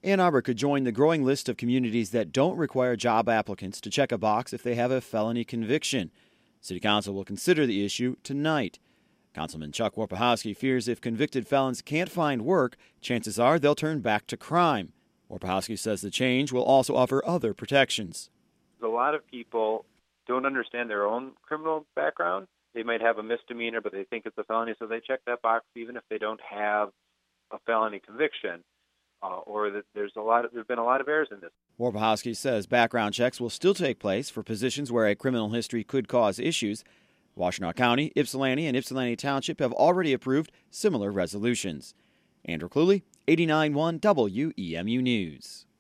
Ann Arbor could join the growing list of communities that don't require job applicants to check a box if they have a felony conviction. City Council will consider the issue tonight. Councilman Chuck Warpechowski fears if convicted felons can't find work, chances are they'll turn back to crime. Warpechowski says the change will also offer other protections. A lot of people don't understand their own criminal background. They might have a misdemeanor, but they think it's a felony, so they check that box even if they don't have a felony conviction. Or that there's been a lot of errors in this. Warpechowski says background checks will still take place for positions where a criminal history could cause issues. Washtenaw County, Ypsilanti, and Ypsilanti Township have already approved similar resolutions. Andrew Cluley, 89.1 WEMU News.